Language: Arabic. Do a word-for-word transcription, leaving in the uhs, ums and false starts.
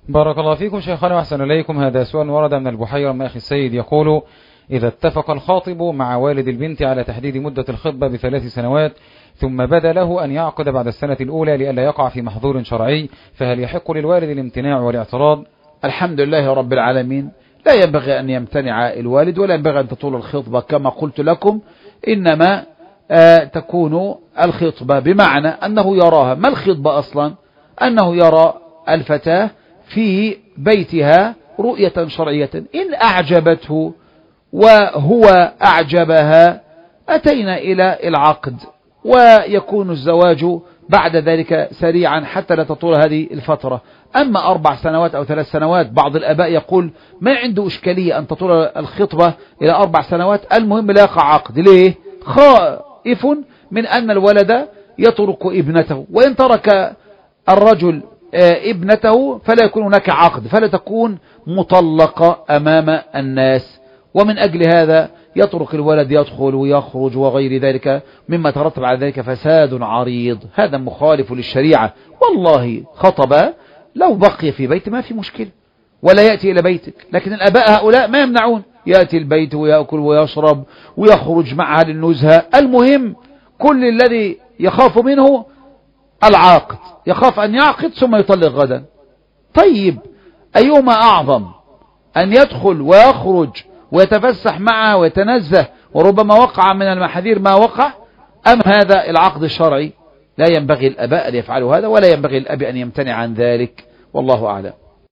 بارك الله فيكم شيخنا وأحسن إليكم. هذا سؤال ورد من البحيرة من أخي السيد يقول: إذا اتفق الخاطب مع والد البنت على تحديد مدة الخطبة بثلاث سنوات ثم بدا له أن يعقد بعد السنة الأولى لئلا يقع في محظور شرعي، فهل يحق للوالد الامتناع والاعتراض؟ الحمد لله رب العالمين، لا ينبغي أن يمتنع الوالد ولا ينبغي أن تطول الخطبة كما قلت لكم، إنما آه تكون الخطبة بمعنى أنه يراها. ما الخطبة أصلا؟ أنه يرى الفتاة في بيتها رؤية شرعية، إن أعجبته وهو أعجبها أتينا إلى العقد، ويكون الزواج بعد ذلك سريعا حتى لا تطول هذه الفترة. أما أربع سنوات أو ثلاث سنوات، بعض الآباء يقول ما عنده إشكالية أن تطول الخطبة إلى أربع سنوات، المهم لا يقع عقد. ليه؟ خائف من أن الولد يترك ابنته، وإن ترك الرجل ابنته فلا يكون هناك عقد، فلا تكون مطلقة أمام الناس. ومن أجل هذا يترك الولد يدخل ويخرج وغير ذلك مما ترتب على ذلك فساد عريض، هذا مخالف للشريعة. والله خطب لو بقي في بيت ما في مشكلة ولا يأتي إلى بيتك، لكن الآباء هؤلاء ما يمنعون، يأتي البيت ويأكل ويشرب ويخرج معها للنزهة. المهم كل الذي يخاف منه العاقد، يخاف أن يعقد ثم يطلق غدا. طيب أيهما أعظم، أن يدخل ويخرج ويتفسح معها ويتنزه وربما وقع من المحاذير ما وقع، أم هذا العقد الشرعي؟ لا ينبغي الآباء أن يفعلوا هذا، ولا ينبغي الأب أن يمتنع عن ذلك، والله أعلم.